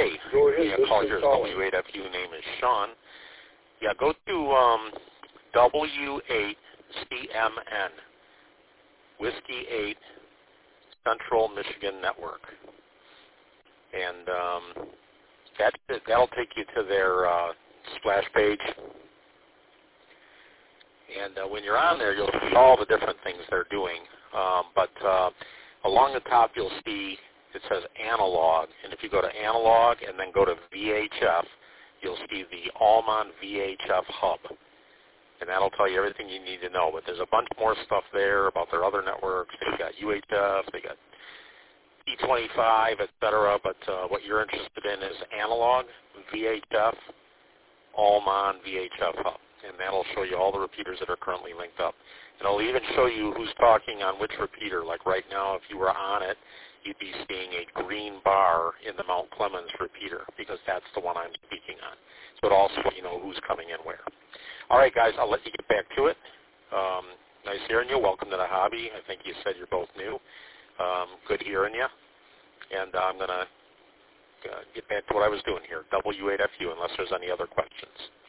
Okay. Go ahead. Yeah, call your W8FU name is Sean. Yeah, go to W8CMN, Whiskey 8 Central Michigan Network. And that'll take you to their splash page. And when you're on there, you'll see all the different things they're doing. But along the top, you'll see it says Analog. And if you go to Analog and then go to VHF, you'll see the Allman VHF Hub. And that'll tell you everything you need to know. But there's a bunch more stuff there about their other networks. They've got UHF, they got E25, etc. But what you're interested in is Analog, VHF, Allman VHF Hub. And that'll show you all the repeaters that are currently linked up. And it'll even show you who's talking on which repeater. Like right now, if you were on it, you'd be seeing a green bar in the Mount Clemens repeater because that's the one I'm speaking on. So it'll also let you know who's coming in where. All right, guys, I'll let you get back to it. Nice hearing you. Welcome to the hobby. I think you said you're both new. Good hearing you. And I'm going to get back to what I was doing here, W8FU, unless there's any other questions.